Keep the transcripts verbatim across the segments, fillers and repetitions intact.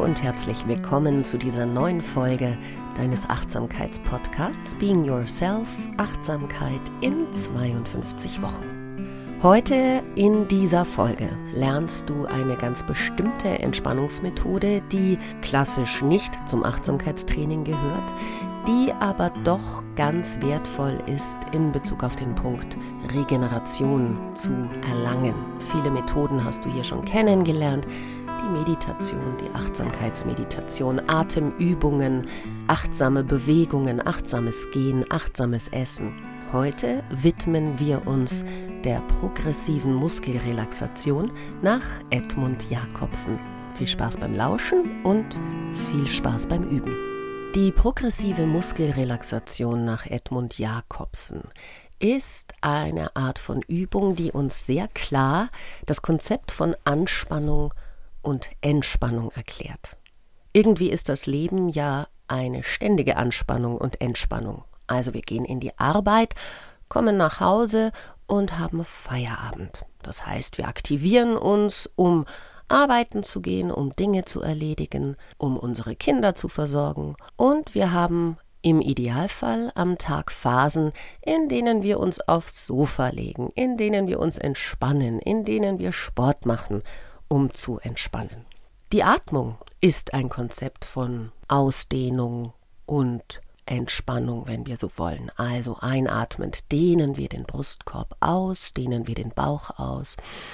und herzlich willkommen zu dieser neuen Folge deines Achtsamkeitspodcasts Being Yourself – Achtsamkeit in zweiundfünfzig Wochen. Heute in dieser Folge lernst du eine ganz bestimmte Entspannungsmethode, die klassisch nicht zum Achtsamkeitstraining gehört, die aber doch ganz wertvoll ist in Bezug auf den Punkt Regeneration zu erlangen. Viele Methoden hast du hier schon kennengelernt. Die Meditation, die Achtsamkeitsmeditation, Atemübungen, achtsame Bewegungen, achtsames Gehen, achtsames Essen. Heute widmen wir uns der progressiven Muskelrelaxation nach Edmund Jacobsen. Viel Spaß beim Lauschen und viel Spaß beim Üben. Die progressive Muskelrelaxation nach Edmund Jacobsen ist eine Art von Übung, die uns sehr klar das Konzept von Anspannung und Entspannung erklärt. Irgendwie ist das Leben ja eine ständige Anspannung und Entspannung. Also wir gehen in die Arbeit, kommen nach Hause und haben Feierabend. Das heißt, wir aktivieren uns, um arbeiten zu gehen, um Dinge zu erledigen, um unsere Kinder zu versorgen. Und wir haben im Idealfall am Tag Phasen, in denen wir uns aufs Sofa legen, in denen wir uns entspannen, in denen wir Sport machen, um zu entspannen. Die Atmung ist ein Konzept von Ausdehnung und Entspannung, wenn wir so wollen. Also einatmend dehnen wir den Brustkorb aus, dehnen wir den Bauch aus.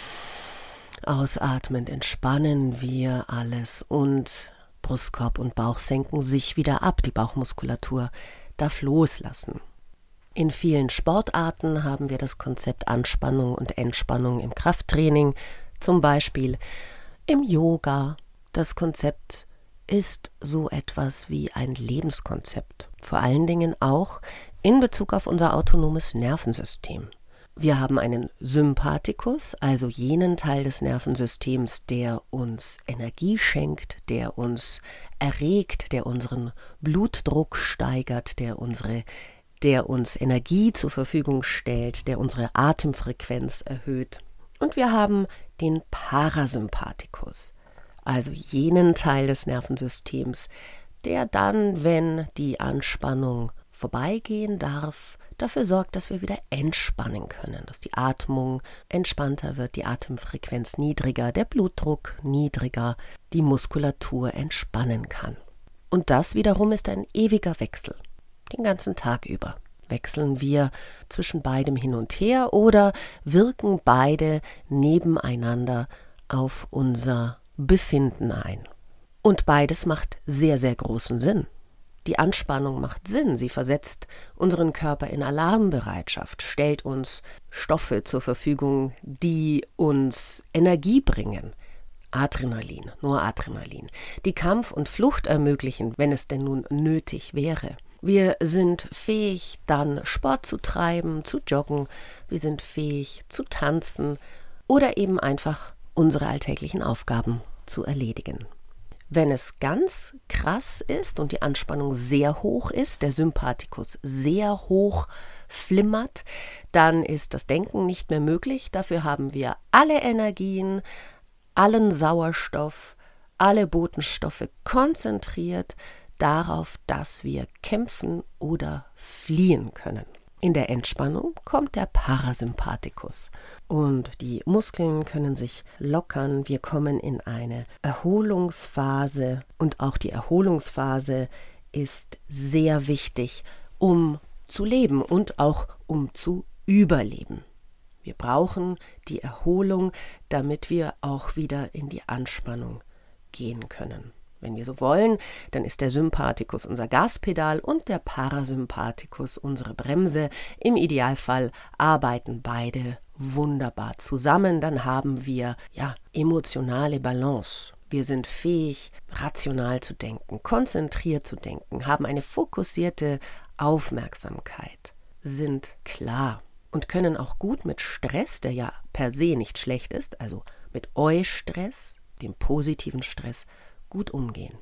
Ausatmend entspannen wir alles und Brustkorb und Bauch senken sich wieder ab. Die Bauchmuskulatur darf loslassen. In vielen Sportarten haben wir das Konzept Anspannung und Entspannung im Krafttraining, zum Beispiel im Yoga. Das Konzept ist so etwas wie ein Lebenskonzept, vor allen Dingen auch in Bezug auf unser autonomes Nervensystem. Wir haben einen Sympathikus, also jenen Teil des Nervensystems, der uns Energie schenkt, der uns erregt, der unseren Blutdruck steigert, der unsere, der uns Energie zur Verfügung stellt, der unsere Atemfrequenz erhöht. Und wir haben den Parasympathikus, also jenen Teil des Nervensystems, der dann, wenn die Anspannung vorbeigehen darf, dafür sorgt, dass wir wieder entspannen können, dass die Atmung entspannter wird, die Atemfrequenz niedriger, der Blutdruck niedriger, die Muskulatur entspannen kann. Und das wiederum ist ein ewiger Wechsel, den ganzen Tag über. Wechseln wir zwischen beidem hin und her oder wirken beide nebeneinander auf unser Befinden ein. Und beides macht sehr, sehr großen Sinn. Die Anspannung macht Sinn, sie versetzt unseren Körper in Alarmbereitschaft, stellt uns Stoffe zur Verfügung, die uns Energie bringen. Adrenalin, nur Adrenalin, die Kampf und Flucht ermöglichen, wenn es denn nun nötig wäre. Wir sind fähig, dann Sport zu treiben, zu joggen, wir sind fähig zu tanzen oder eben einfach unsere alltäglichen Aufgaben zu erledigen. Wenn es ganz krass ist und die Anspannung sehr hoch ist, der Sympathikus sehr hoch flimmert, dann ist das Denken nicht mehr möglich. Dafür haben wir alle Energien, allen Sauerstoff, alle Botenstoffe konzentriert darauf, dass wir kämpfen oder fliehen können. In der Entspannung kommt der Parasympathikus und die Muskeln können sich lockern. Wir kommen in eine Erholungsphase und auch die Erholungsphase ist sehr wichtig, um zu leben und auch um zu überleben. Wir brauchen die Erholung, damit wir auch wieder in die Anspannung gehen können. Wenn wir so wollen, dann ist der Sympathikus unser Gaspedal und der Parasympathikus unsere Bremse. Im Idealfall arbeiten beide wunderbar zusammen. Dann haben wir ja emotionale Balance. Wir sind fähig, rational zu denken, konzentriert zu denken, haben eine fokussierte Aufmerksamkeit, sind klar und können auch gut mit Stress, der ja per se nicht schlecht ist, also mit Eustress, dem positiven Stress, gut umgehen.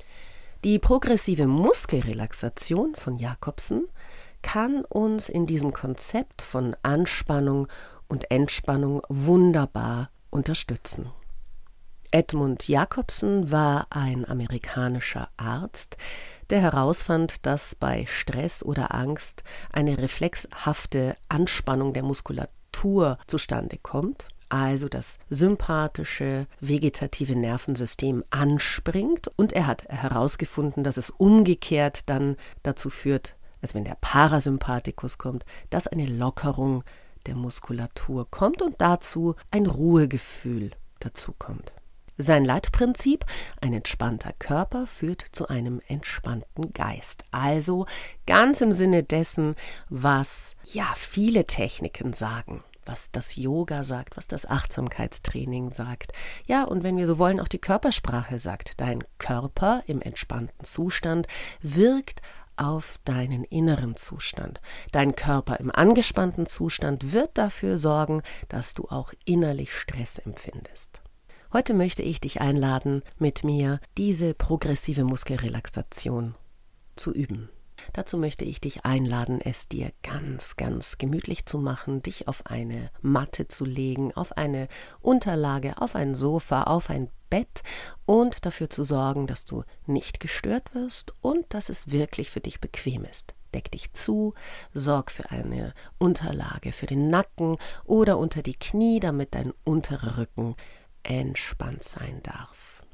Die progressive Muskelrelaxation von Jacobsen kann uns in diesem Konzept von Anspannung und Entspannung wunderbar unterstützen. Edmund Jacobson war ein amerikanischer Arzt, der herausfand, dass bei Stress oder Angst eine reflexhafte Anspannung der Muskulatur zustande kommt, also das sympathische vegetative Nervensystem anspringt, und er hat herausgefunden, dass es umgekehrt dann dazu führt, also wenn der Parasympathikus kommt, dass eine Lockerung der Muskulatur kommt und dazu ein Ruhegefühl dazu kommt. Sein Leitprinzip: ein entspannter Körper führt zu einem entspannten Geist. Also ganz im Sinne dessen, was ja viele Techniken sagen, was das Yoga sagt, was das Achtsamkeitstraining sagt. Ja, und wenn wir so wollen, auch die Körpersprache sagt. Dein Körper im entspannten Zustand wirkt auf deinen inneren Zustand. Dein Körper im angespannten Zustand wird dafür sorgen, dass du auch innerlich Stress empfindest. Heute möchte ich dich einladen, mit mir diese progressive Muskelrelaxation zu üben. Dazu möchte ich dich einladen, es dir ganz, ganz gemütlich zu machen, dich auf eine Matte zu legen, auf eine Unterlage, auf ein Sofa, auf ein Bett und dafür zu sorgen, dass du nicht gestört wirst und dass es wirklich für dich bequem ist. Deck dich zu, sorg für eine Unterlage für den Nacken oder unter die Knie, damit dein unterer Rücken entspannt sein darf.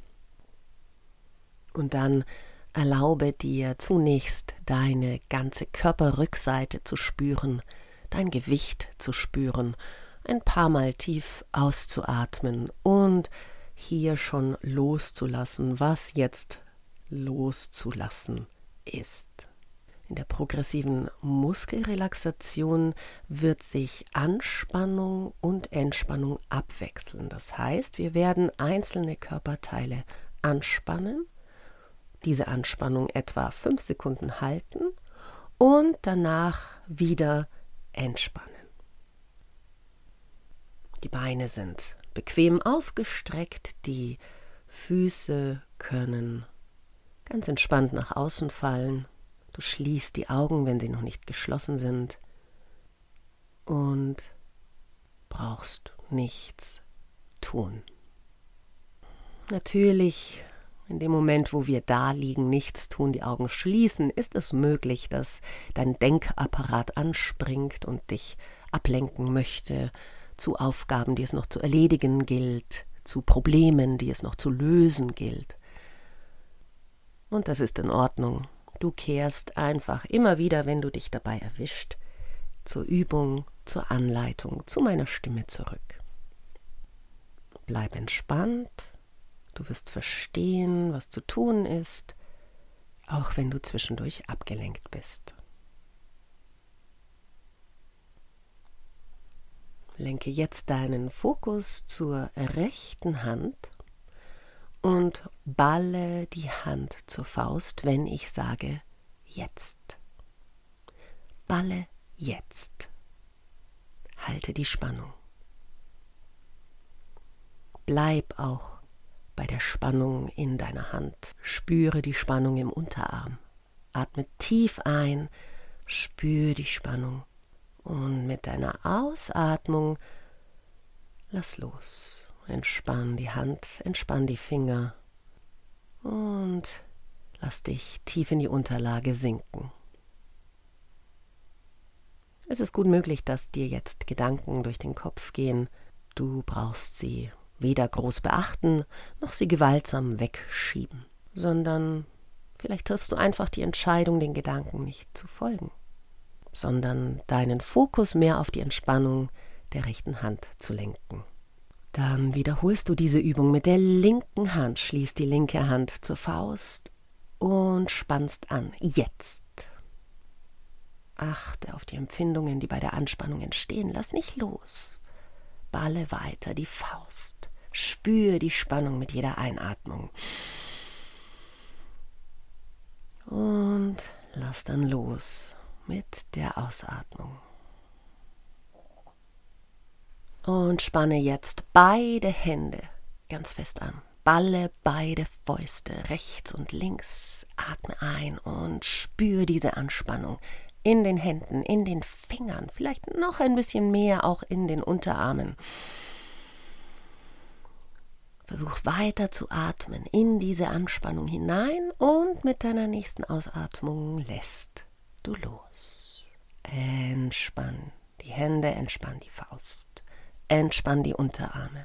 Und dann erlaube dir zunächst, deine ganze Körperrückseite zu spüren, dein Gewicht zu spüren, ein paar Mal tief auszuatmen und hier schon loszulassen, was jetzt loszulassen ist. In der progressiven Muskelrelaxation wird sich Anspannung und Entspannung abwechseln. Das heißt, wir werden einzelne Körperteile anspannen, diese Anspannung etwa fünf Sekunden halten und danach wieder entspannen. Die Beine sind bequem ausgestreckt, die Füße können ganz entspannt nach außen fallen. Du schließt die Augen, wenn sie noch nicht geschlossen sind, und brauchst nichts tun. Natürlich, in dem Moment, wo wir da liegen, nichts tun, die Augen schließen, ist es möglich, dass dein Denkapparat anspringt und dich ablenken möchte zu Aufgaben, die es noch zu erledigen gilt, zu Problemen, die es noch zu lösen gilt. Und das ist in Ordnung. Du kehrst einfach immer wieder, wenn du dich dabei erwischt, zur Übung, zur Anleitung, zu meiner Stimme zurück. Bleib entspannt, du wirst verstehen, was zu tun ist, auch wenn du zwischendurch abgelenkt bist. Lenke jetzt deinen Fokus zur rechten Hand und balle die Hand zur Faust, wenn ich sage jetzt. Balle jetzt. Halte die Spannung. Bleib auch bei der Spannung in deiner Hand. Spüre die Spannung im Unterarm. Atme tief ein, spüre die Spannung. Und mit deiner Ausatmung lass los. Entspann die Hand, entspann die Finger und lass dich tief in die Unterlage sinken. Es ist gut möglich, dass dir jetzt Gedanken durch den Kopf gehen. Du brauchst sie weder groß beachten, noch sie gewaltsam wegschieben, sondern vielleicht triffst du einfach die Entscheidung, den Gedanken nicht zu folgen, sondern deinen Fokus mehr auf die Entspannung der rechten Hand zu lenken. Dann wiederholst du diese Übung mit der linken Hand, schließt die linke Hand zur Faust und spannst an. Jetzt. Achte auf die Empfindungen, die bei der Anspannung entstehen. Lass nicht los. Balle weiter die Faust. Spüre die Spannung mit jeder Einatmung. Und lass dann los mit der Ausatmung. Und spanne jetzt beide Hände ganz fest an. Balle beide Fäuste rechts und links. Atme ein und spüre diese Anspannung in den Händen, in den Fingern, vielleicht noch ein bisschen mehr auch in den Unterarmen. Versuch weiter zu atmen in diese Anspannung hinein und mit deiner nächsten Ausatmung lässt du los. Entspann die Hände, entspann die Faust, entspann die Unterarme.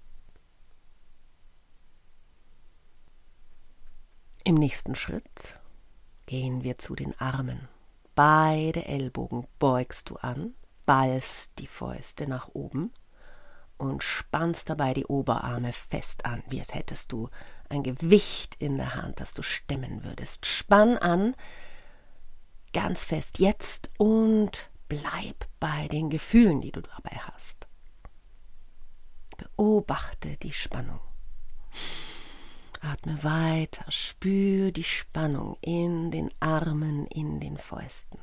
Im nächsten Schritt gehen wir zu den Armen. Beide Ellbogen beugst du an, ballst die Fäuste nach oben und spannst dabei die Oberarme fest an, wie als hättest du ein Gewicht in der Hand, das du stemmen würdest. Spann an, ganz fest jetzt und bleib bei den Gefühlen, die du dabei hast. Beobachte die Spannung. Atme weiter, spür die Spannung in den Armen, in den Fäusten.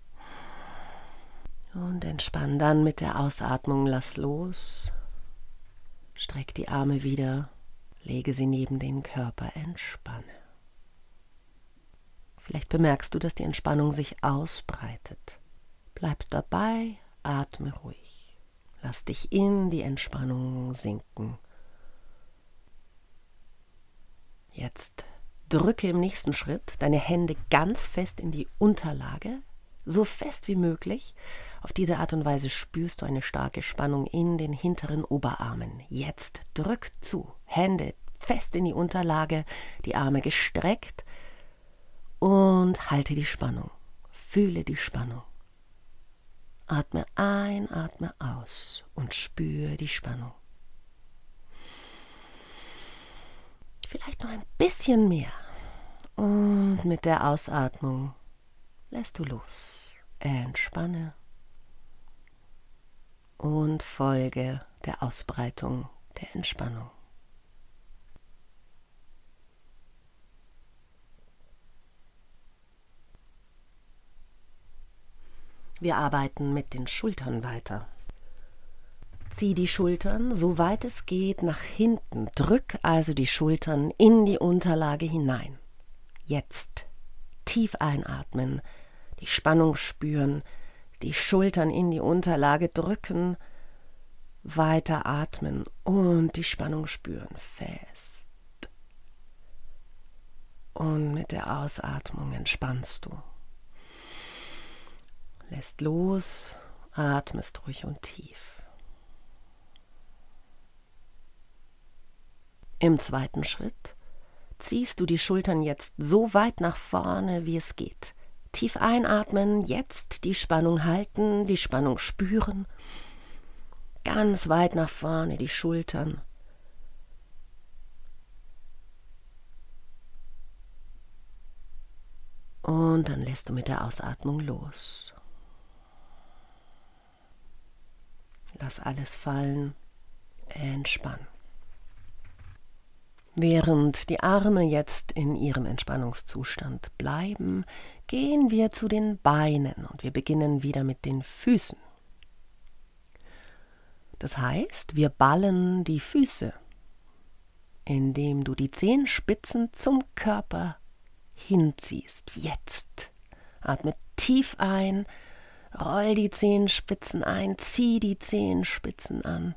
Und entspann dann mit der Ausatmung, lass los. Streck die Arme wieder, lege sie neben den Körper, entspanne. Vielleicht bemerkst du, dass die Entspannung sich ausbreitet. Bleib dabei, atme ruhig. Lass dich in die Entspannung sinken. Jetzt drücke im nächsten Schritt deine Hände ganz fest in die Unterlage, so fest wie möglich. Auf diese Art und Weise spürst du eine starke Spannung in den hinteren Oberarmen. Jetzt drück zu, Hände fest in die Unterlage, die Arme gestreckt und halte die Spannung. Fühle die Spannung. Atme ein, atme aus und spüre die Spannung. Vielleicht noch ein bisschen mehr. Und mit der Ausatmung lässt du los. Entspanne und folge der Ausbreitung der Entspannung. Wir arbeiten mit den Schultern weiter. Zieh die Schultern, soweit es geht, nach hinten. Drück also die Schultern in die Unterlage hinein. Jetzt tief einatmen, die Spannung spüren, die Schultern in die Unterlage drücken, weiter atmen und die Spannung spüren. Fest. Und mit der Ausatmung entspannst du. Lässt los, atmest ruhig und tief. Im zweiten Schritt ziehst du die Schultern jetzt so weit nach vorne, wie es geht. Tief einatmen, jetzt die Spannung halten, die Spannung spüren. Ganz weit nach vorne die Schultern. Und dann lässt du mit der Ausatmung los. Lass alles fallen, entspann. Während die Arme jetzt in ihrem Entspannungszustand bleiben, gehen wir zu den Beinen und wir beginnen wieder mit den Füßen. Das heißt, wir ballen die Füße, indem du die Zehenspitzen zum Körper hinziehst. Jetzt atme tief ein, roll die Zehenspitzen ein, zieh die Zehenspitzen an,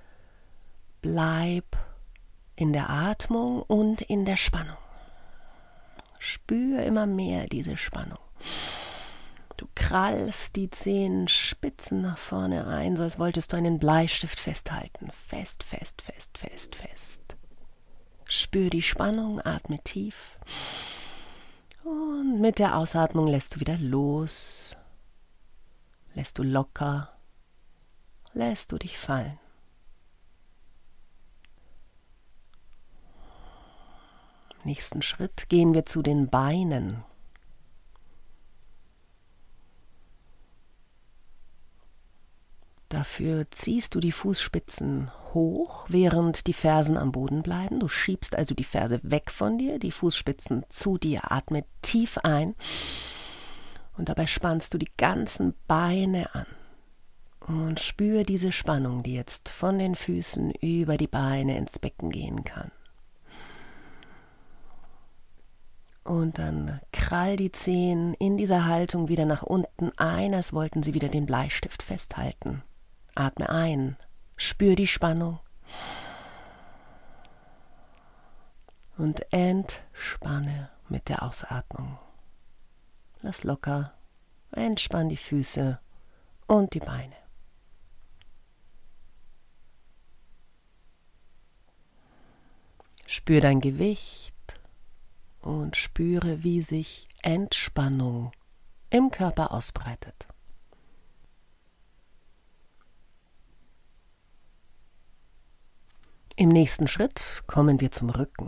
bleib in der Atmung und in der Spannung. Spür immer mehr diese Spannung. Du krallst die Zehenspitzen nach vorne ein, so als wolltest du einen Bleistift festhalten. Fest, fest, fest, fest, fest. Spür die Spannung, atme tief. Und mit der Ausatmung lässt du wieder los. Lässt du locker. Lässt du dich fallen. Nächsten Schritt gehen wir zu den Beinen. Dafür ziehst du die Fußspitzen hoch, während die Fersen am Boden bleiben. Du schiebst also die Ferse weg von dir, die Fußspitzen zu dir. Atme tief ein und dabei spannst du die ganzen Beine an. Und spür diese Spannung, die jetzt von den Füßen über die Beine ins Becken gehen kann. Und dann krall die Zehen in dieser Haltung wieder nach unten ein, als wollten sie wieder den Bleistift festhalten. Atme ein, spür die Spannung. und entspanne mit der Ausatmung. Lass locker, entspann die Füße und die Beine. Spür dein Gewicht und spüre, wie sich Entspannung im Körper ausbreitet. Im nächsten Schritt kommen wir zum Rücken.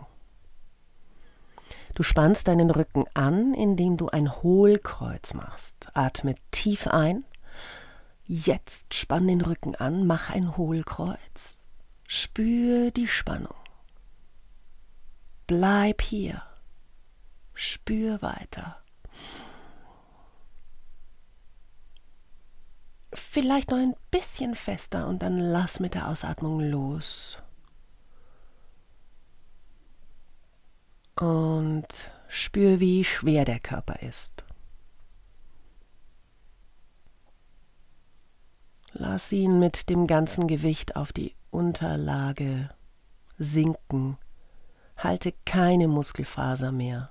Du spannst deinen Rücken an, indem du ein Hohlkreuz machst. Atme tief ein. Jetzt spann den Rücken an, mach ein Hohlkreuz. Spür die Spannung. Bleib hier. Spür weiter. Vielleicht noch ein bisschen fester und dann lass mit der Ausatmung los. Und spür, wie schwer der Körper ist. Lass ihn mit dem ganzen Gewicht auf die Unterlage sinken. Halte keine Muskelfaser mehr,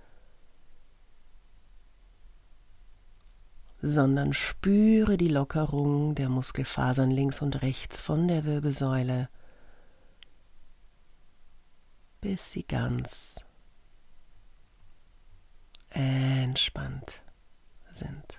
sondern spüre die Lockerung der Muskelfasern links und rechts von der Wirbelsäule, bis sie ganz entspannt sind.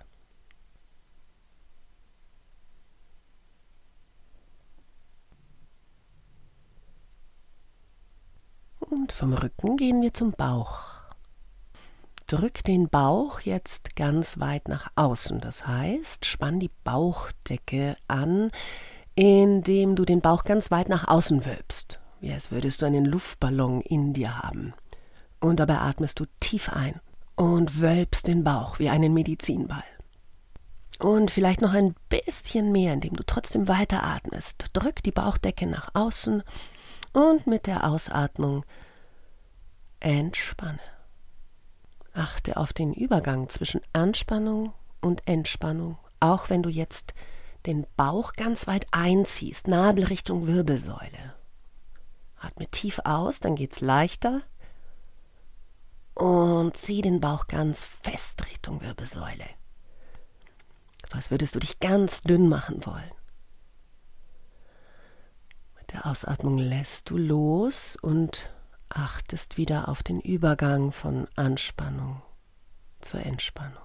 Und vom Rücken gehen wir zum Bauch. Drück den Bauch jetzt ganz weit nach außen. Das heißt, spann die Bauchdecke an, indem du den Bauch ganz weit nach außen wölbst, wie als würdest du einen Luftballon in dir haben. Und dabei atmest du tief ein und wölbst den Bauch wie einen Medizinball. Und vielleicht noch ein bisschen mehr, indem du trotzdem weiter atmest. Drück die Bauchdecke nach außen und mit der Ausatmung entspanne. Achte auf den Übergang zwischen Anspannung und Entspannung, auch wenn du jetzt den Bauch ganz weit einziehst, Nabel Richtung Wirbelsäule. Atme tief aus, dann geht's leichter. Und zieh den Bauch ganz fest Richtung Wirbelsäule. So als würdest du dich ganz dünn machen wollen. Mit der Ausatmung lässt du los und achtest wieder auf den Übergang von Anspannung zur Entspannung.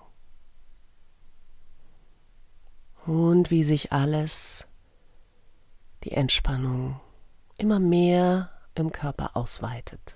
Und wie sich alles, die Entspannung, immer mehr im Körper ausweitet.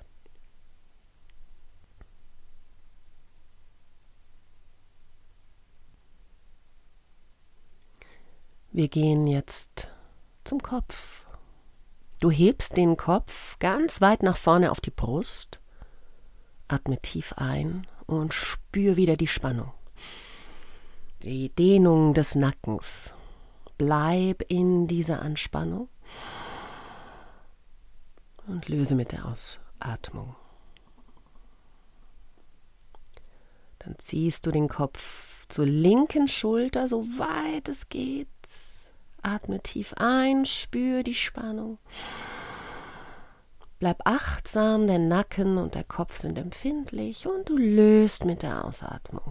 Wir gehen jetzt zum Kopf. Du hebst den Kopf ganz weit nach vorne auf die Brust, atme tief ein und spür wieder die Spannung. Die Dehnung des Nackens. Bleib in dieser Anspannung und löse mit der Ausatmung. Dann ziehst du den Kopf zur linken Schulter, so weit es geht. Atme tief ein, spür die Spannung. Bleib achtsam, der Nacken und der Kopf sind empfindlich und du löst mit der Ausatmung.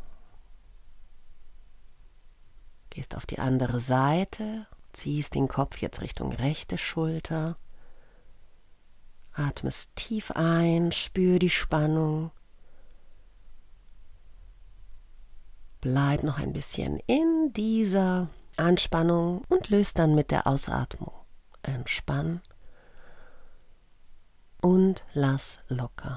Gehst auf die andere Seite, ziehst den Kopf jetzt Richtung rechte Schulter. Atmest tief ein, spür die Spannung. Bleib noch ein bisschen in dieser Anspannung und löst dann mit der Ausatmung. Entspann und lass locker.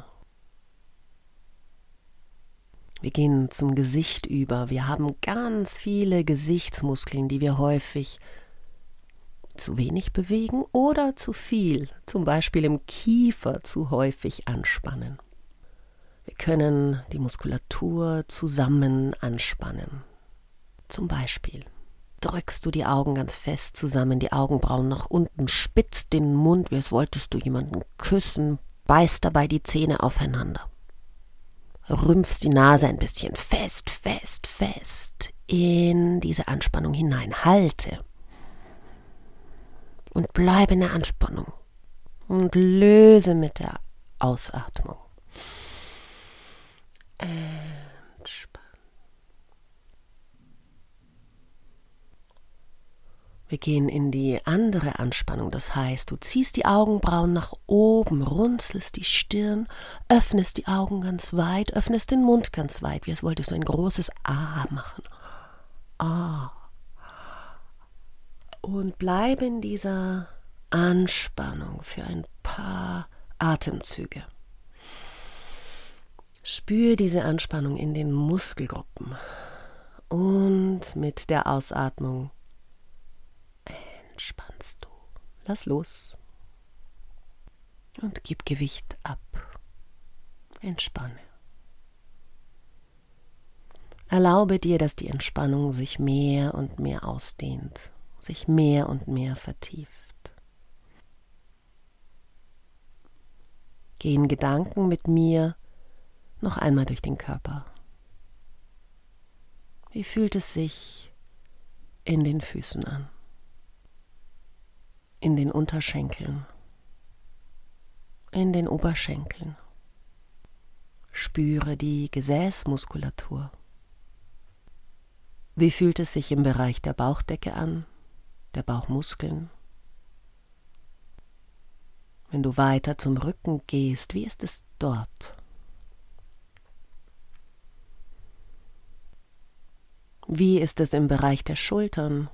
Wir gehen zum Gesicht über. Wir haben ganz viele Gesichtsmuskeln, die wir häufig zu wenig bewegen oder zu viel, zum Beispiel im Kiefer zu häufig anspannen. Wir können die Muskulatur zusammen anspannen. Zum Beispiel drückst du die Augen ganz fest zusammen, die Augenbrauen nach unten, spitzt den Mund, wie als wolltest du jemanden küssen, beißt dabei die Zähne aufeinander. Rümpfst die Nase ein bisschen fest, fest, fest in diese Anspannung hinein. Halte und bleibe in der Anspannung und löse mit der Ausatmung. Entspannen. Wir gehen in die andere Anspannung, das heißt, du ziehst die Augenbrauen nach oben, runzelst die Stirn, öffnest die Augen ganz weit, öffnest den Mund ganz weit, wie als wolltest du ein großes A machen. A. Und bleib in dieser Anspannung für ein paar Atemzüge. Spür diese Anspannung in den Muskelgruppen und mit der Ausatmung entspannst du. Lass los und gib Gewicht ab. Entspanne. Erlaube dir, dass die Entspannung sich mehr und mehr ausdehnt, sich mehr und mehr vertieft. Geh in Gedanken mit mir noch einmal durch den Körper. Wie fühlt es sich in den Füßen an? In den Unterschenkeln? In den Oberschenkeln? Spüre die Gesäßmuskulatur. Wie fühlt es sich im Bereich der Bauchdecke an, der Bauchmuskeln? Wenn du weiter zum Rücken gehst, wie ist es dort? Wie ist es im Bereich der Schultern,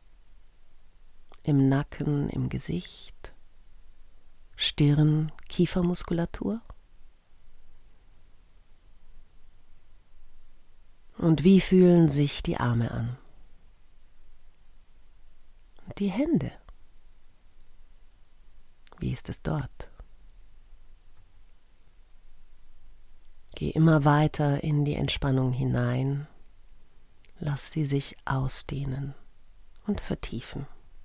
im Nacken, im Gesicht, Stirn, Kiefermuskulatur? Und wie fühlen sich die Arme an? Und die Hände? Wie ist es dort? Geh immer weiter in die Entspannung hinein. Lass sie sich ausdehnen und vertiefen.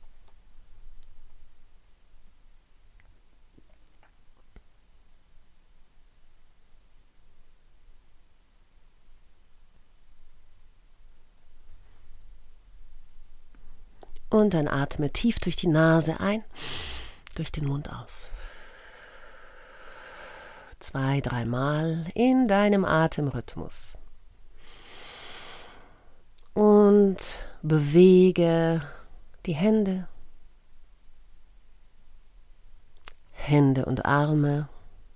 Und dann atme tief durch die Nase ein, durch den Mund aus. Zwei, dreimal in deinem Atemrhythmus. Und bewege die Hände, Hände und Arme,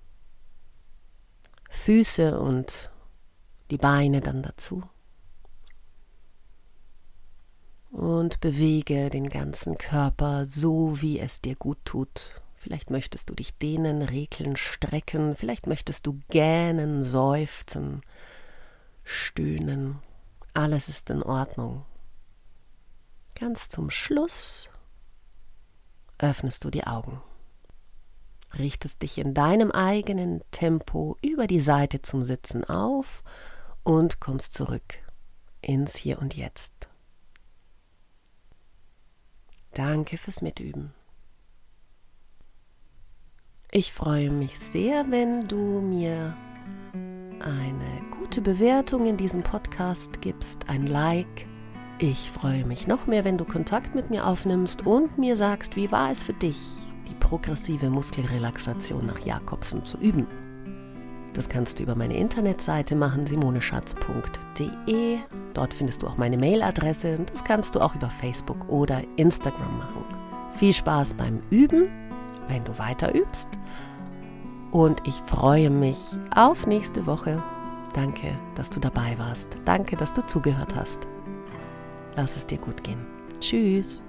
Füße und die Beine dann dazu. Und bewege den ganzen Körper so, wie es dir gut tut. Vielleicht möchtest du dich dehnen, regeln, strecken. Vielleicht möchtest du gähnen, seufzen, stöhnen. Alles ist in Ordnung. Ganz zum Schluss öffnest du die Augen. Richtest dich in deinem eigenen Tempo über die Seite zum Sitzen auf und kommst zurück ins Hier und Jetzt. Danke fürs Mitüben. Ich freue mich sehr, wenn du mir eine gute Bewertung in diesem Podcast gibst, ein Like. Ich freue mich noch mehr, wenn du Kontakt mit mir aufnimmst und mir sagst, wie war es für dich, die progressive Muskelrelaxation nach Jacobsen zu üben. Das kannst du über meine Internetseite machen, simoneschatz punkt de. Dort findest du auch meine Mailadresse und das kannst du auch über Facebook oder Instagram machen. Viel Spaß beim Üben, wenn du weiter übst. Und ich freue mich auf nächste Woche. Danke, dass du dabei warst. Danke, dass du zugehört hast. Lass es dir gut gehen. Tschüss.